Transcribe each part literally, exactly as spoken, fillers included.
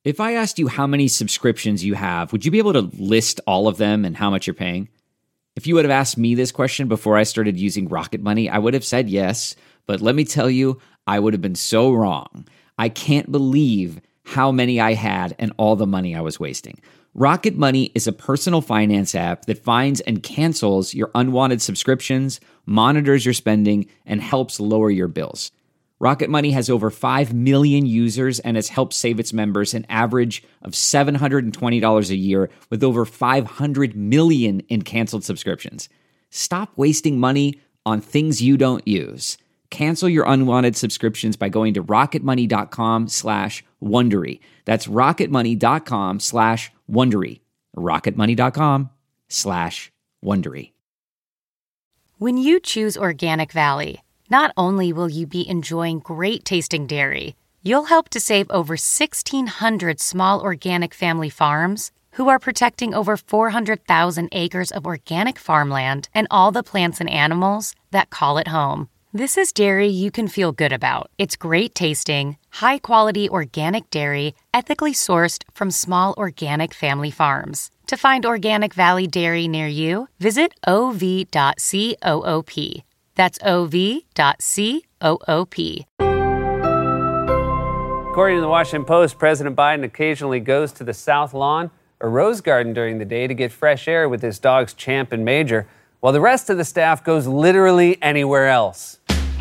If I asked you how many subscriptions you have, would you be able to list all of them and how much you're paying? If you would have asked me this question before I started using Rocket Money, I would have said yes, but let me tell you, I would have been so wrong. I can't believe how many I had and all the money I was wasting. Rocket Money is a personal finance app that finds and cancels your unwanted subscriptions, monitors your spending, and helps lower your bills. Rocket Money has over five million users and has helped save its members an average of seven hundred twenty dollars a year with over five hundred million in canceled subscriptions. Stop wasting money on things you don't use. Cancel your unwanted subscriptions by going to rocketmoney.com slash Wondery. That's rocketmoney.com slash Wondery. rocketmoney.com slash Wondery. When you choose Organic Valley, not only will you be enjoying great tasting dairy, you'll help to save over sixteen hundred small organic family farms who are protecting over four hundred thousand acres of organic farmland and all the plants and animals that call it home. This is dairy you can feel good about. It's great tasting, high-quality organic dairy, ethically sourced from small organic family farms. To find Organic Valley Dairy near you, visit o v dot coop. That's o v dot coop. According to the Washington Post, President Biden occasionally goes to the South Lawn or Rose Garden during the day to get fresh air with his dogs Champ and Major, while the rest of the staff goes literally anywhere else.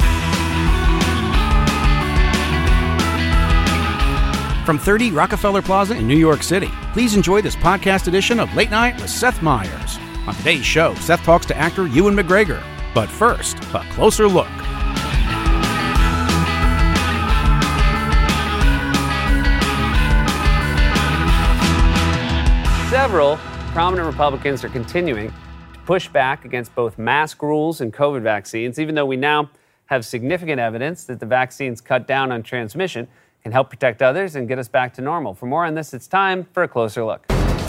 From thirty Rockefeller Plaza in New York City, please enjoy this podcast edition of Late Night with Seth Meyers. On today's show, Seth talks to actor Ewan McGregor. But first, a closer look. Several prominent Republicans are continuing to push back against both mask rules and COVID vaccines, even though we now have significant evidence that the vaccines cut down on transmission, can help protect others, and get us back to normal. For more on this, it's time for a closer look.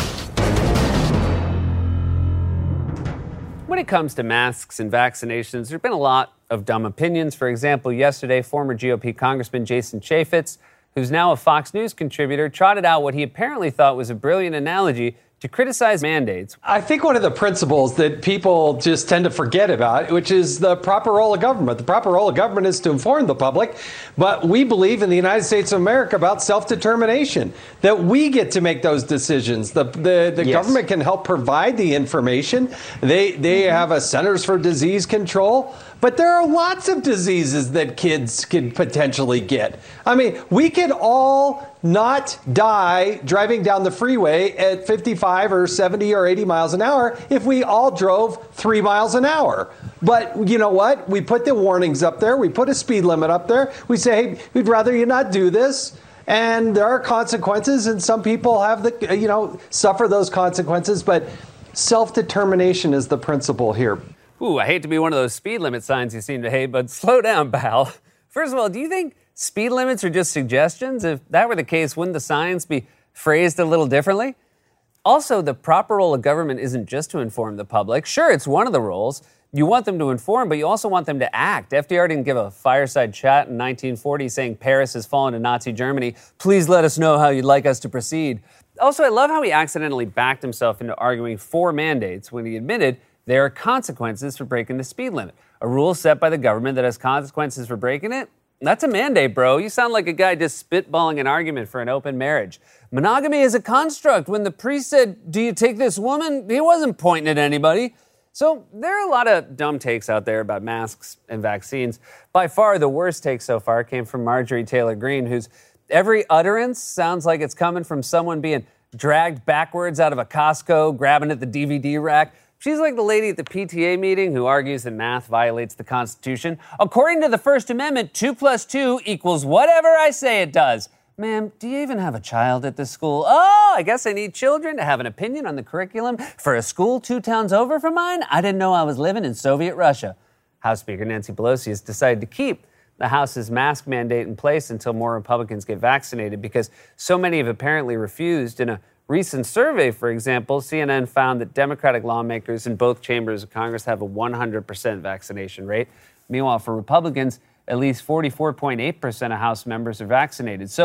When it comes to masks and vaccinations, there have been a lot of dumb opinions. For example, yesterday, former G O P Congressman Jason Chaffetz, who's now a Fox News contributor, trotted out what he apparently thought was a brilliant analogy to criticize mandates. I think one of the principles that people just tend to forget about, which is the proper role of government. The proper role of government is to inform the public, but we believe in the United States of America about self-determination, that we get to make those decisions. The the, the yes. government can help provide the information. They they have a Centers for Disease Control. But there are lots of diseases that kids could potentially get. I mean, we could all not die driving down the freeway at fifty-five or seventy or eighty miles an hour if we all drove three miles an hour. But you know what? We put the warnings up there. We put a speed limit up there. We say, hey, we'd rather you not do this. And there are consequences, and some people have the, you know, suffer those consequences. But self-determination is the principle here. Ooh, I hate to be one of those speed limit signs you seem to hate, but slow down, pal. First of all, do you think speed limits are just suggestions? If that were the case, wouldn't the signs be phrased a little differently? Also, the proper role of government isn't just to inform the public. Sure, it's one of the roles. You want them to inform, but you also want them to act. F D R didn't give a fireside chat in nineteen forty saying Paris has fallen to Nazi Germany. Please let us know how you'd like us to proceed. Also, I love how he accidentally backed himself into arguing for mandates when he admitted there are consequences for breaking the speed limit. A rule set by the government that has consequences for breaking it? That's a mandate, bro. You sound like a guy just spitballing an argument for an open marriage. Monogamy is a construct. When the priest said, do you take this woman? He wasn't pointing at anybody. So there are a lot of dumb takes out there about masks and vaccines. By far, the worst take so far came from Marjorie Taylor Greene, whose every utterance sounds like it's coming from someone being dragged backwards out of a Costco, grabbing at the D V D rack. She's like the lady at the P T A meeting who argues that math violates the Constitution. According to the First Amendment, two plus two equals whatever I say it does. Ma'am, do you even have a child at this school? Oh, I guess I need children to have an opinion on the curriculum for a school two towns over from mine? I didn't know I was living in Soviet Russia. House Speaker Nancy Pelosi has decided to keep the House's mask mandate in place until more Republicans get vaccinated because so many have apparently refused. In a recent survey, for example, C N N found that Democratic lawmakers in both chambers of Congress have a one hundred percent vaccination rate. Meanwhile, for Republicans, at least forty-four point eight percent of House members are vaccinated. So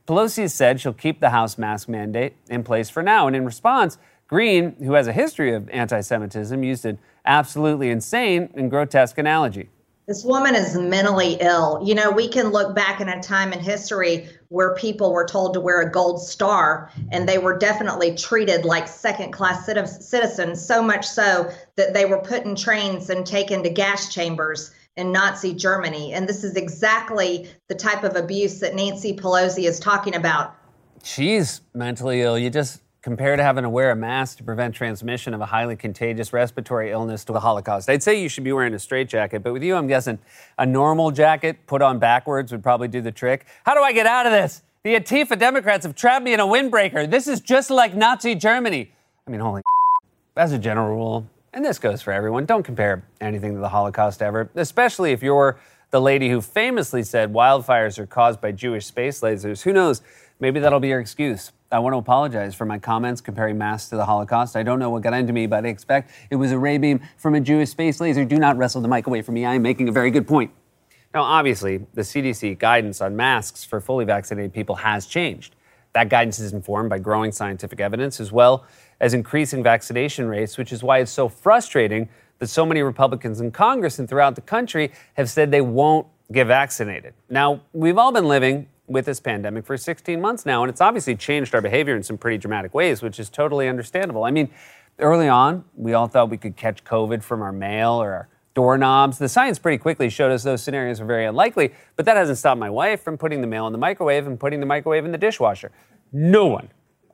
Pelosi has said she'll keep the House mask mandate in place for now. And in response, Green, who has a history of anti-Semitism, used an absolutely insane and grotesque analogy. This woman is mentally ill. You know, we can look back in a time in history where people were told to wear a gold star, and they were definitely treated like second-class citizens, so much so that they were put in trains and taken to gas chambers in Nazi Germany. And this is exactly the type of abuse that Nancy Pelosi is talking about. She's mentally ill. You just compare to having to wear a mask to prevent transmission of a highly contagious respiratory illness to the Holocaust. I'd say you should be wearing a straitjacket, but with you, I'm guessing a normal jacket put on backwards would probably do the trick. How do I get out of this? The Antifa Democrats have trapped me in a windbreaker. This is just like Nazi Germany. I mean, holy as a general rule, and this goes for everyone, don't compare anything to the Holocaust ever, especially if you're the lady who famously said wildfires are caused by Jewish space lasers. Who knows? Maybe that'll be your excuse. I want to apologize for my comments comparing masks to the Holocaust. I don't know what got into me, but I expect it was a ray beam from a Jewish space laser. Do not wrestle the mic away from me. I am making a very good point. Now, obviously, the C D C guidance on masks for fully vaccinated people has changed. That guidance is informed by growing scientific evidence as well as increasing vaccination rates, which is why it's so frustrating that so many Republicans in Congress and throughout the country have said they won't get vaccinated. Now, we've all been living with this pandemic for sixteen months now, and it's obviously changed our behavior in some pretty dramatic ways, which is totally understandable. I mean, early on, we all thought we could catch COVID from our mail or our doorknobs. The science pretty quickly showed us those scenarios were very unlikely, but that hasn't stopped my wife from putting the mail in the microwave and putting the microwave in the dishwasher. No one,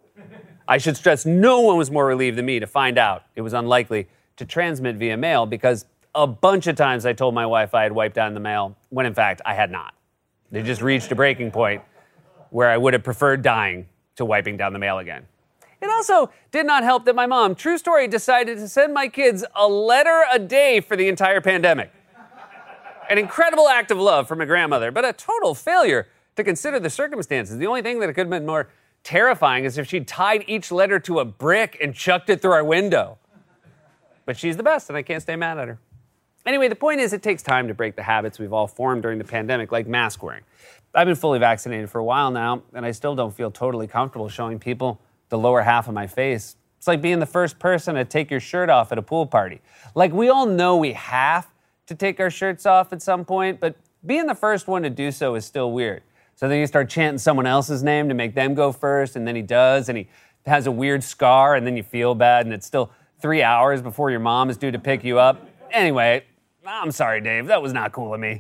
I should stress, no one was more relieved than me to find out it was unlikely to transmit via mail, because a bunch of times I told my wife I had wiped down the mail when in fact I had not. They just reached a breaking point where I would have preferred dying to wiping down the mail again. It also did not help that my mom, true story, decided to send my kids a letter a day for the entire pandemic. An incredible act of love from a grandmother, but a total failure to consider the circumstances. The only thing that could have been more terrifying is if she'd tied each letter to a brick and chucked it through our window. But she's the best, and I can't stay mad at her. Anyway, the point is it takes time to break the habits we've all formed during the pandemic, like mask wearing. I've been fully vaccinated for a while now, and I still don't feel totally comfortable showing people the lower half of my face. It's like being the first person to take your shirt off at a pool party. Like, we all know we have to take our shirts off at some point, but being the first one to do so is still weird. So then you start chanting someone else's name to make them go first, and then he does, and he has a weird scar, and then you feel bad, and it's still three hours before your mom is due to pick you up. Anyway, I'm sorry, Dave. That was not cool of me.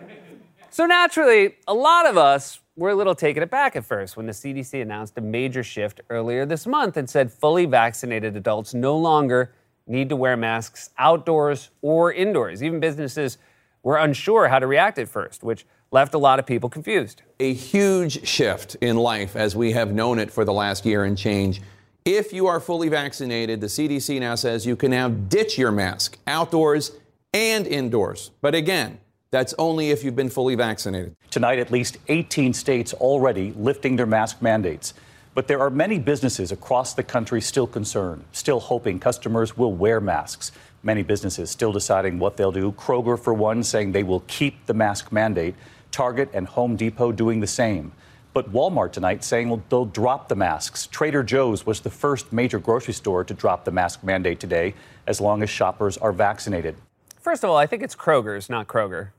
So naturally, a lot of us were a little taken aback at first when the C D C announced a major shift earlier this month and said fully vaccinated adults no longer need to wear masks outdoors or indoors. Even businesses were unsure how to react at first, which left a lot of people confused. A huge shift in life as we have known it for the last year and change. If you are fully vaccinated, the C D C now says you can now ditch your mask outdoors and indoors. But again, that's only if you've been fully vaccinated. Tonight, at least eighteen states already lifting their mask mandates. But there are many businesses across the country still concerned, still hoping customers will wear masks. Many businesses still deciding what they'll do. Kroger, for one, saying they will keep the mask mandate. Target and Home Depot doing the same. But Walmart tonight saying they'll drop the masks. Trader Joe's was the first major grocery store to drop the mask mandate today, as long as shoppers are vaccinated. First of all, I think it's Kroger's, not Kroger.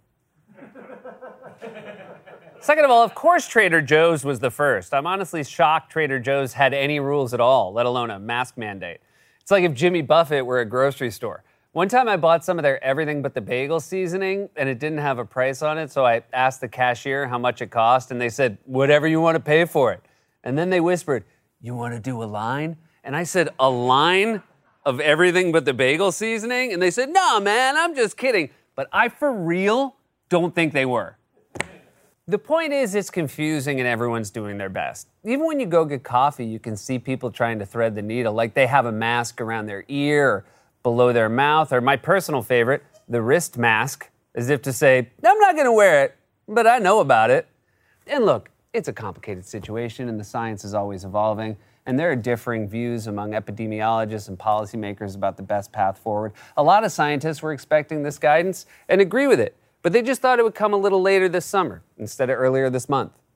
Second of all, of course Trader Joe's was the first. I'm honestly shocked Trader Joe's had any rules at all, let alone a mask mandate. It's like if Jimmy Buffett were a grocery store. One time I bought some of their everything but the bagel seasoning, and it didn't have a price on it, so I asked the cashier how much it cost, and they said, whatever you want to pay for it. And then they whispered, you want to do a line? And I said, a line of everything but the bagel seasoning? And they said, no, man, I'm just kidding. But I, for real, don't think they were. The point is, it's confusing and everyone's doing their best. Even when you go get coffee, you can see people trying to thread the needle, like they have a mask around their ear or below their mouth, or my personal favorite, the wrist mask, as if to say, I'm not going to wear it, but I know about it. And look, it's a complicated situation and the science is always evolving, and there are differing views among epidemiologists and policymakers about the best path forward. A lot of scientists were expecting this guidance and agree with it, but they just thought it would come a little later this summer instead of earlier this month.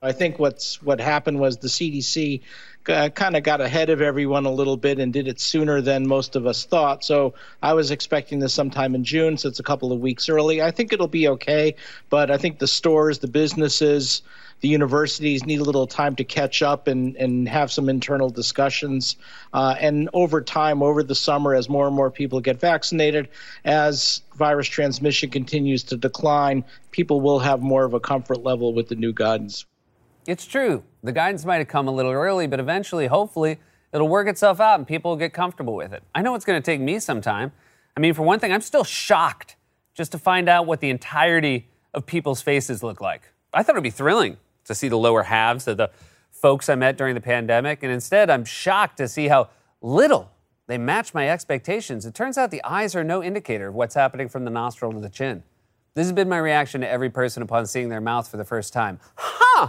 I think what's what happened was the C D C uh, kind of got ahead of everyone a little bit and did it sooner than most of us thought. So I was expecting this sometime in June, so it's a couple of weeks early. I think it'll be okay, but I think the stores, the businesses, the universities need a little time to catch up and, and have some internal discussions. Uh, and over time, over the summer, as more and more people get vaccinated, as virus transmission continues to decline, people will have more of a comfort level with the new guidance. It's true. The guidance might have come a little early, but eventually, hopefully, it'll work itself out and people will get comfortable with it. I know it's going to take me some time. I mean, for one thing, I'm still shocked just to find out what the entirety of people's faces look like. I thought it would be thrilling to see the lower halves of the folks I met during the pandemic, and instead, I'm shocked to see how little they match my expectations. It turns out the eyes are no indicator of what's happening from the nostril to the chin. This has been my reaction to every person upon seeing their mouth for the first time. Huh!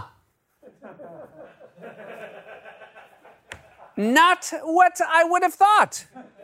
Not what I would have thought.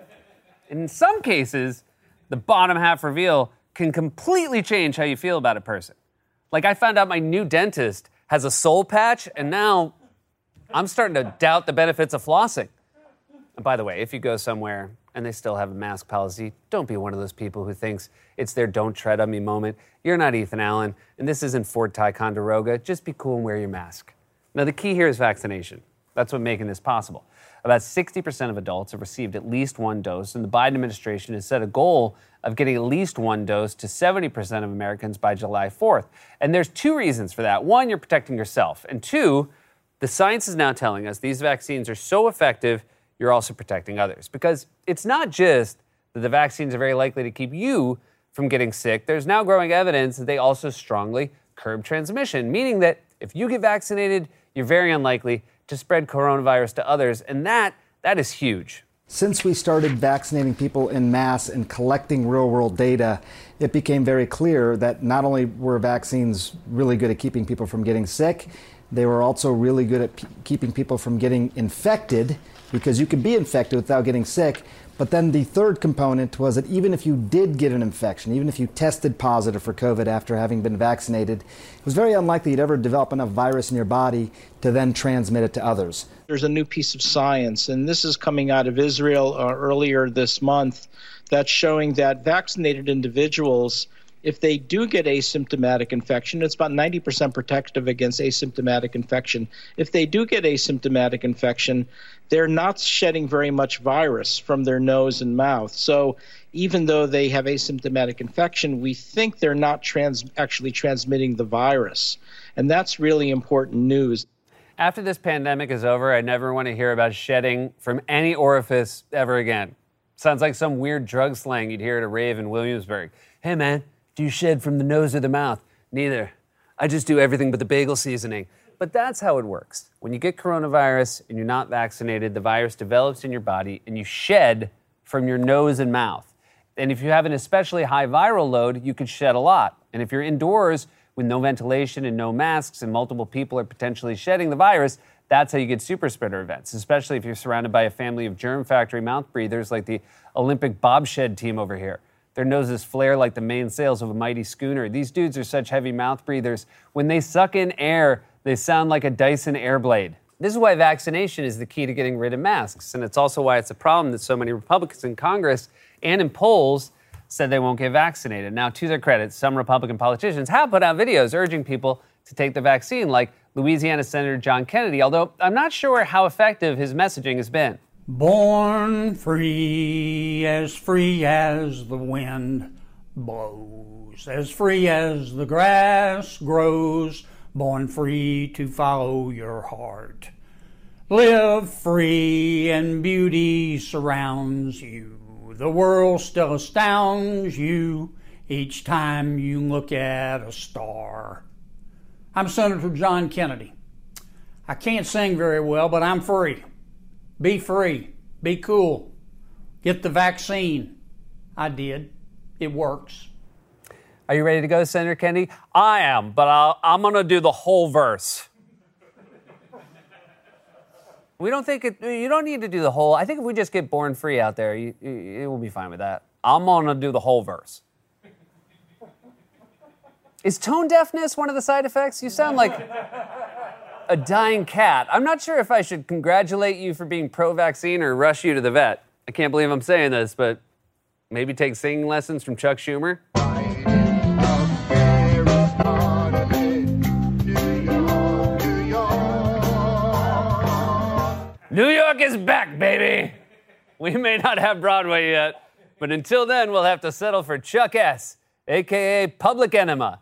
In some cases, the bottom half reveal can completely change how you feel about a person. Like I found out my new dentist has a soul patch, and now I'm starting to doubt the benefits of flossing. And by the way, if you go somewhere and they still have a mask policy, don't be one of those people who thinks it's their don't tread on me moment. You're not Ethan Allen, and this isn't Fort Ticonderoga. Just be cool and wear your mask. Now, the key here is vaccination. That's what's making this possible. About sixty percent of adults have received at least one dose, and the Biden administration has set a goal of getting at least one dose to seventy percent of Americans by July fourth. And there's two reasons for that. One, you're protecting yourself. And two, the science is now telling us these vaccines are so effective, you're also protecting others. Because it's not just that the vaccines are very likely to keep you from getting sick. There's now growing evidence that they also strongly curb transmission, meaning that if you get vaccinated, you're very unlikely to spread coronavirus to others, and that that is huge. Since we started vaccinating people en masse and collecting real-world data, it became very clear that not only were vaccines really good at keeping people from getting sick, they were also really good at p- keeping people from getting infected, because you could be infected without getting sick. But then the third component was that even if you did get an infection, even if you tested positive for COVID after having been vaccinated, it was very unlikely you'd ever develop enough virus in your body to then transmit it to others. There's a new piece of science, and this is coming out of Israel uh, earlier this month, that's showing that vaccinated individuals, if they do get asymptomatic infection, it's about ninety percent protective against asymptomatic infection. If they do get asymptomatic infection, they're not shedding very much virus from their nose and mouth. So even though they have asymptomatic infection, we think they're not trans- actually transmitting the virus. And that's really important news. After this pandemic is over, I never want to hear about shedding from any orifice ever again. Sounds like some weird drug slang you'd hear at a rave in Williamsburg. Hey, man, do you shed from the nose or the mouth? Neither. I just do everything but the bagel seasoning. But that's how it works. When you get coronavirus and you're not vaccinated, the virus develops in your body and you shed from your nose and mouth. And if you have an especially high viral load, you could shed a lot. And if you're indoors with no ventilation and no masks and multiple people are potentially shedding the virus, that's how you get super spreader events, especially if you're surrounded by a family of germ factory mouth breathers like the Olympic bobshed team over here. Their noses flare like the main sails of a mighty schooner. These dudes are such heavy mouth breathers. When they suck in air, they sound like a Dyson Airblade. This is why vaccination is the key to getting rid of masks. And it's also why it's a problem that so many Republicans in Congress and in polls said they won't get vaccinated. Now, to their credit, some Republican politicians have put out videos urging people to take the vaccine, like Louisiana Senator John Kennedy, although I'm not sure how effective his messaging has been. Born free, as free as the wind blows, as free as the grass grows, born free to follow your heart. Live free and beauty surrounds you. The world still astounds you each time you look at a star. I'm Senator John Kennedy. I can't sing very well, but I'm free. Be free. Be cool. Get the vaccine. I did. It works. Are you ready to go, Senator Kennedy? I am, but I'll, I'm going to do the whole verse. We don't think it, you don't need to do the whole. I think if we just get born free out there, you, you, it will be fine with that. I'm going to do the whole verse. Is tone deafness one of the side effects? You sound like a dying cat. I'm not sure if I should congratulate you for being pro-vaccine or rush you to the vet. I can't believe I'm saying this, but maybe take singing lessons from Chuck Schumer. New York is back, baby. We may not have Broadway yet, but until then, we'll have to settle for Chuck S., a k a. Public Enema.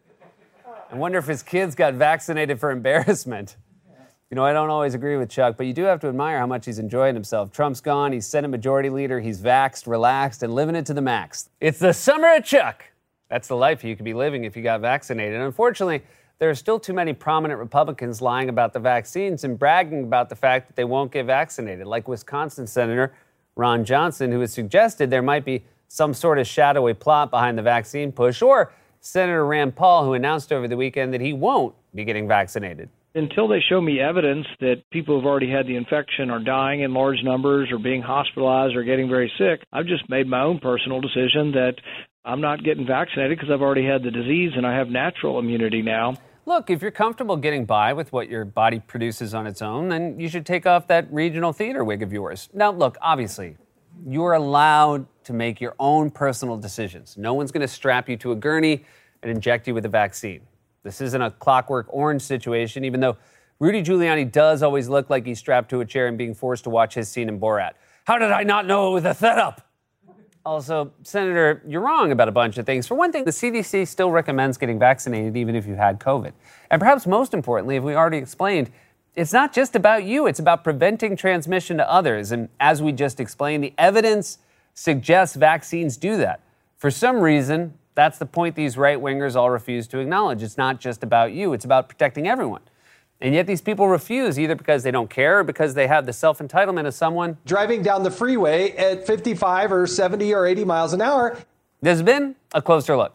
I wonder if his kids got vaccinated for embarrassment. You know, I don't always agree with Chuck, but you do have to admire how much he's enjoying himself. Trump's gone, he's Senate Majority Leader, he's vaxxed, relaxed, and living it to the max. It's the summer of Chuck. That's the life you could be living if you got vaccinated. And unfortunately, there are still too many prominent Republicans lying about the vaccines and bragging about the fact that they won't get vaccinated, like Wisconsin Senator Ron Johnson, who has suggested there might be some sort of shadowy plot behind the vaccine push, or Senator Rand Paul, who announced over the weekend that he won't be getting vaccinated. Until they show me evidence that people who've already had the infection are dying in large numbers or being hospitalized or getting very sick, I've just made my own personal decision that I'm not getting vaccinated because I've already had the disease and I have natural immunity now. Look, if you're comfortable getting by with what your body produces on its own, then you should take off that regional theater wig of yours. Now, look, obviously, you're allowed to make your own personal decisions. No one's going to strap you to a gurney and inject you with a vaccine. This isn't a Clockwork Orange situation, even though Rudy Giuliani does always look like he's strapped to a chair and being forced to watch his scene in Borat. How did I not know it was a setup? Also, Senator, you're wrong about a bunch of things. For one thing, the C D C still recommends getting vaccinated even if you had COVID. And perhaps most importantly, as we already explained, it's not just about you. It's about preventing transmission to others. And as we just explained, the evidence suggests vaccines do that. For some reason, that's the point these right-wingers all refuse to acknowledge. It's not just about you. It's about protecting everyone. And yet these people refuse, either because they don't care or because they have the self-entitlement of someone driving down the freeway at fifty-five or seventy or eighty miles an hour. This has been a closer look.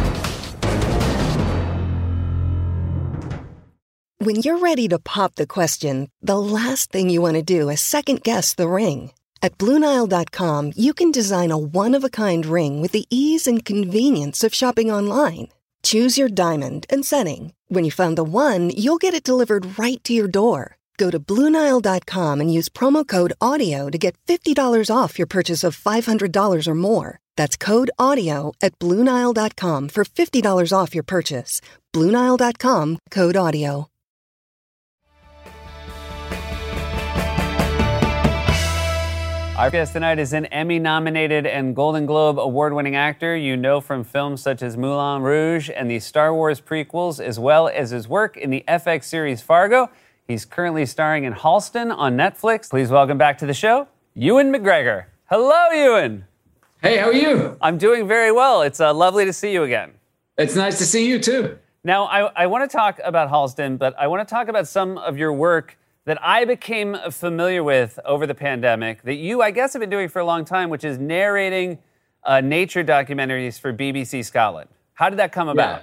When you're ready to pop the question, the last thing you want to do is second-guess the ring. At Blue Nile dot com, you can design a one-of-a-kind ring with the ease and convenience of shopping online. Choose your diamond and setting. When you find the one, you'll get it delivered right to your door. Go to Blue Nile dot com and use promo code AUDIO to get fifty dollars off your purchase of five hundred dollars or more. That's code AUDIO at Blue Nile dot com for fifty dollars off your purchase. Blue Nile dot com, code AUDIO. Our guest tonight is an Emmy-nominated and Golden Globe award-winning actor you know from films such as Moulin Rouge and the Star Wars prequels, as well as his work in the F X series Fargo. He's currently starring in Halston on Netflix. Please welcome back to the show, Ewan McGregor. Hello, Ewan. Hey, how are you? I'm doing very well. It's uh, lovely to see you again. It's nice to see you, too. Now, I, I want to talk about Halston, but I want to talk about some of your work that I became familiar with over the pandemic, that you, I guess, have been doing for a long time, which is narrating uh, nature documentaries for B B C Scotland. How did that come about?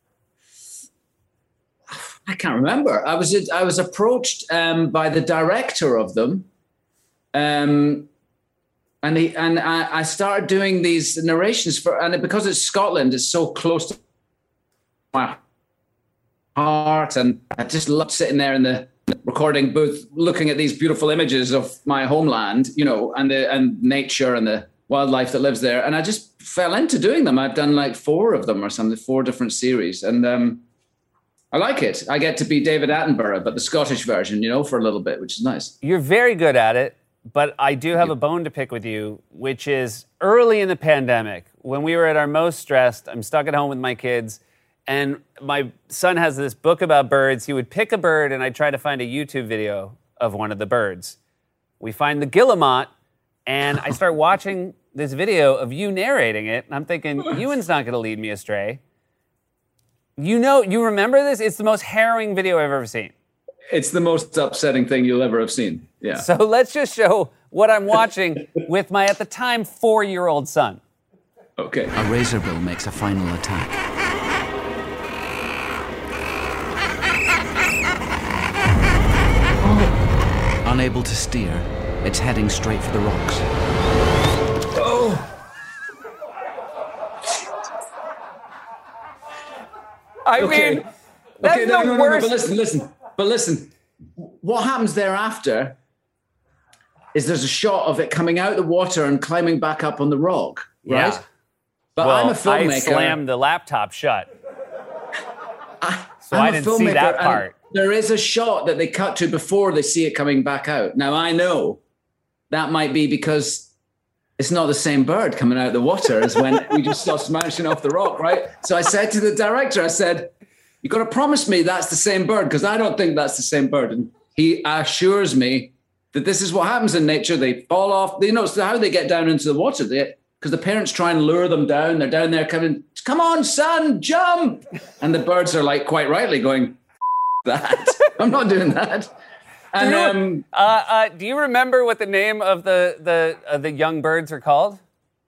Yeah. I can't remember. I was I was approached um, by the director of them, um, and he, and I, I started doing these narrations for, and because it's Scotland, it's so close to my heart, and I just loved sitting there in the recording booth, looking at these beautiful images of my homeland, you know, and the and nature and the wildlife that lives there. And I just fell into doing them. I've done like four of them or something, four different series. And um, I like it. I get to be David Attenborough, but the Scottish version, you know, for a little bit, which is nice. You're very good at it, but I do have a bone to pick with you, which is early in the pandemic, when we were at our most stressed, I'm stuck at home with my kids, and my son has this book about birds. He would pick a bird, and I'd try to find a YouTube video of one of the birds. We find the guillemot, and I start watching this video of you narrating it, and I'm thinking, Ewan's not going to lead me astray. You know, you remember this? It's the most harrowing video I've ever seen. It's the most upsetting thing you'll ever have seen, yeah. So let's just show what I'm watching with my, at the time, four-year-old son. Okay. A razorbill makes a final attack. Unable to steer, it's heading straight for the rocks. Oh! I okay. mean, that's okay, the no, no, no, worst. no, but listen, listen. But listen, what happens thereafter is there's a shot of it coming out of the water and climbing back up on the rock, right? Yeah. But well, I'm a filmmaker. I slammed the laptop shut. I, so I'm I a didn't see that part. There is a shot that they cut to before they see it coming back out. Now, I know that might be because it's not the same bird coming out of the water as when we just saw smashing off the rock, right? So I said to the director, I said, you got to promise me that's the same bird, because I don't think that's the same bird. And he assures me that this is what happens in nature. They fall off. You know, how they get down into the water. Because the parents try and lure them down. They're down there coming, come on, son, jump. And the birds are like, quite rightly going, that. I'm not doing that. And do, you, um, uh, uh, do you remember what the name of the the uh, the young birds are called?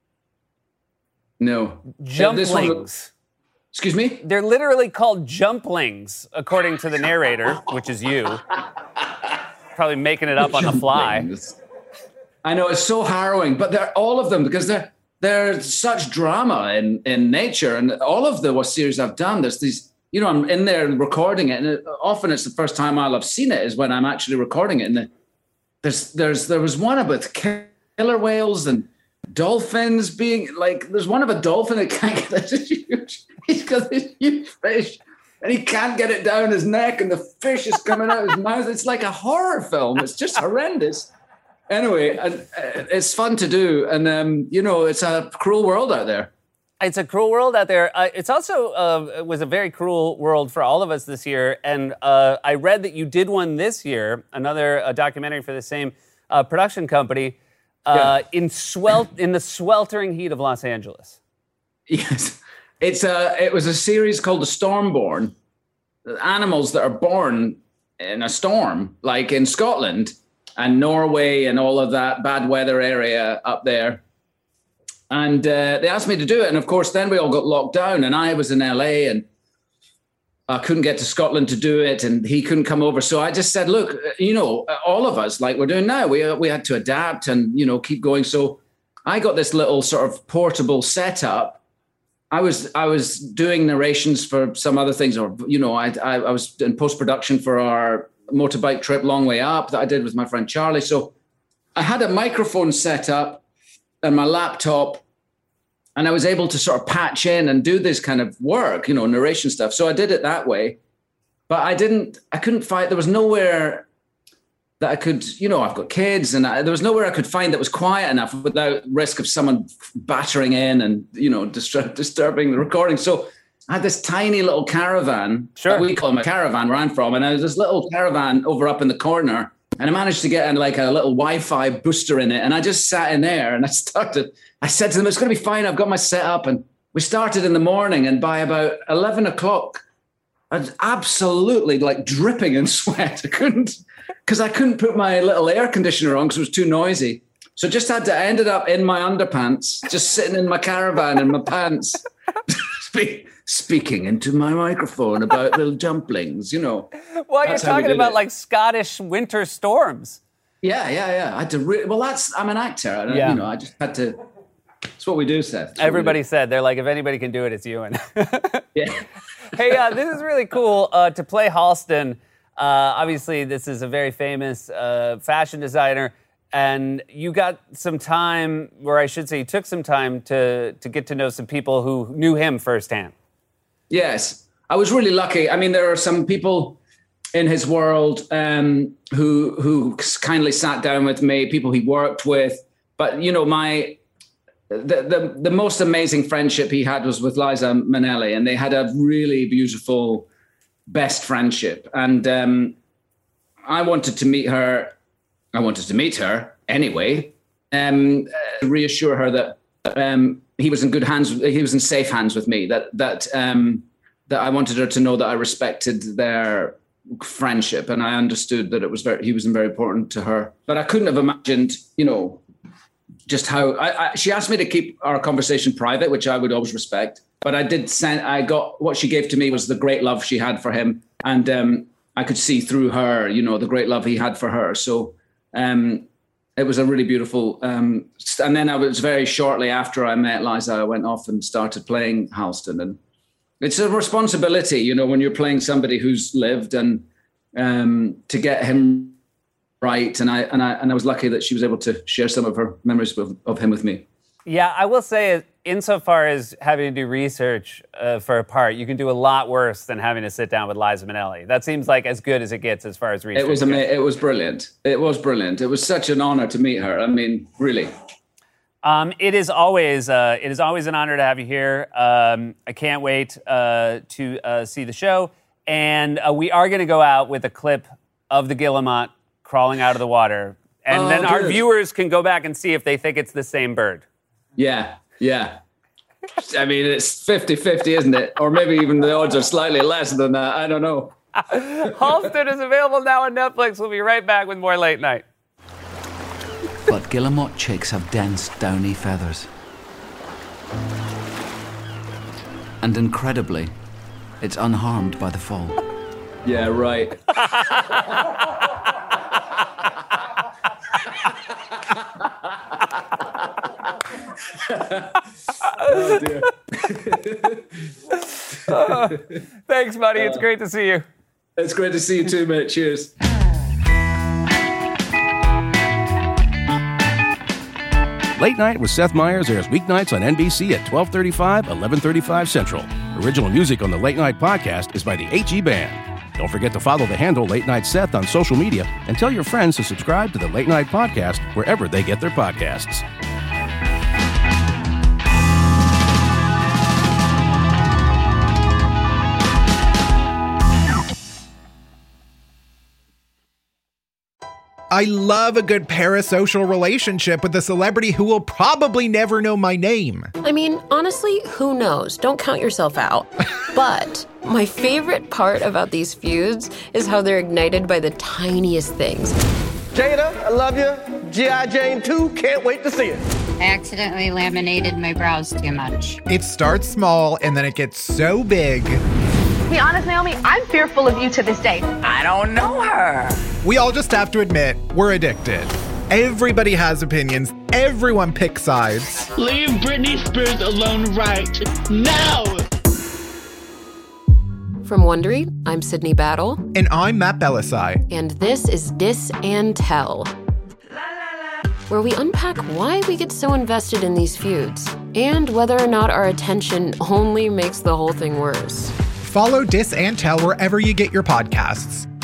No. Jumplings. Excuse me? They're literally called jumplings, according to the narrator, which is you. Probably making it up on the fly. I know, it's so harrowing, but they're all of them, because they're they're such drama in, in nature. And all of the series I've done, there's these, you know, I'm in there recording it, and it, often it's the first time I'll have seen it is when I'm actually recording it. And the, there's there's there was one about killer whales and dolphins being like, there's one of a dolphin that can't get this huge, he's got this huge fish and he can't get it down his neck and the fish is coming out of his mouth. It's like a horror film. It's just horrendous. Anyway, and, uh, it's fun to do. And, um, you know, it's a cruel world out there. It's a cruel world out there. Uh, it's also uh, it was a very cruel world for all of us this year. And uh, I read that you did one this year, another a documentary for the same uh, production company, uh, yeah. in swel in the sweltering heat of Los Angeles. Yes, it's a it was a series called The Stormborn. Animals that are born in a storm, like in Scotland and Norway and all of that bad weather area up there. And uh, they asked me to do it. And of course, then we all got locked down and I was in L A and I couldn't get to Scotland to do it and he couldn't come over. So I just said, look, you know, all of us, like we're doing now, we, we had to adapt and, you know, keep going. So I got this little sort of portable setup. I was I was doing narrations for some other things, or, you know, I, I, I was in post-production for our motorbike trip Long Way Up that I did with my friend Charlie. So I had a microphone set up and my laptop, and I was able to sort of patch in and do this kind of work, you know, narration stuff. So I did it that way, but I didn't, I couldn't find, there was nowhere that I could, you know, I've got kids and I, there was nowhere I could find that was quiet enough without risk of someone battering in and, you know, disturb, disturbing the recording. So I had this tiny little caravan, sure. we call them a caravan where I'm from. And I was this little caravan over up in the corner. And I managed to get in like a little Wi-Fi booster in it. And I just sat in there and I started, I said to them, it's going to be fine. I've got my setup. And we started in the morning. And by about eleven o'clock, I was absolutely like dripping in sweat. I couldn't, because I couldn't put my little air conditioner on because it was too noisy. So just had to, I ended up in my underpants, just sitting in my caravan in my pants, speaking into my microphone about little jumplings, you know. Well, you're talking about it. Like Scottish winter storms. Yeah, yeah, yeah. I had to. Re- well, that's. I'm an actor. I, yeah. You know, I just had to. It's what we do, Seth. It's Everybody do. said they're like, if anybody can do it, it's you. And yeah. Hey, uh, this is really cool uh, to play Halston. Uh, obviously, this is a very famous uh, fashion designer, and you got some time, or I should say, you took some time to to get to know some people who knew him firsthand. Yes, I was really lucky. I mean, there are some people in his world um, who who kindly sat down with me, people he worked with. But, you know, my the, the, the most amazing friendship he had was with Liza Minnelli, and they had a really beautiful best friendship. And um, I wanted to meet her. I wanted to meet her anyway, um, uh, reassure her that um, he was in good hands. He was in safe hands with me, that that um, that I wanted her to know that I respected their friendship, and I understood that it was very, he was very important to her. But I couldn't have imagined, you know, just how I, I, she asked me to keep our conversation private, which I would always respect. But I did send, I got, what she gave to me was the great love she had for him. And um, I could see through her, you know, the great love he had for her. So um, it was a really beautiful, um, and then I was very shortly after I met Liza, I went off and started playing Halston. And it's a responsibility, you know, when you're playing somebody who's lived and um, to get him right. And I and I and I was lucky that she was able to share some of her memories of, of him with me. Yeah, I will say, insofar as having to do research uh, for a part, you can do a lot worse than having to sit down with Liza Minnelli. That seems like as good as it gets as far as research. It was ama- It was brilliant. It was brilliant. It was such an honor to meet her. I mean, really. Um, it is always uh, it is always an honor to have you here. Um, I can't wait uh, to uh, see the show, and uh, we are going to go out with a clip of the Guillemot crawling out of the water, and oh, then good. our viewers can go back and see if they think it's the same bird. Yeah, yeah. I mean, it's fifty-fifty, isn't it? Or maybe even the odds are slightly less than that. I don't know. Halston is available now on Netflix. We'll be right back with more Late Night. But Guillemot chicks have dense, downy feathers. And incredibly, it's unharmed by the fall. Yeah, right. Oh, dear. uh, thanks, buddy. It's uh, great to see you. It's great to see you too, mate. Cheers. Late Night with Seth Meyers airs weeknights on N B C at twelve thirty-five, eleven thirty-five Central. Original music on the Late Night podcast is by the H E Band. Don't forget to follow the handle Late Night Seth on social media and tell your friends to subscribe to the Late Night podcast wherever they get their podcasts. I love a good parasocial relationship with a celebrity who will probably never know my name. I mean, honestly, who knows? Don't count yourself out. But my favorite part about these feuds is how they're ignited by the tiniest things. Jada, I love you. G I. Jane two, can't wait to see it. I accidentally laminated my brows too much. It starts small and then it gets so big. To be honest, Naomi, I'm fearful of you to this day. I don't know her. We all just have to admit, we're addicted. Everybody has opinions. Everyone picks sides. Leave Britney Spears alone right now. From Wondery, I'm Sydney Battle. And I'm Matt Belisai. And this is Dis and Tell, where we unpack why we get so invested in these feuds and whether or not our attention only makes the whole thing worse. Follow Dis and Tell wherever you get your podcasts.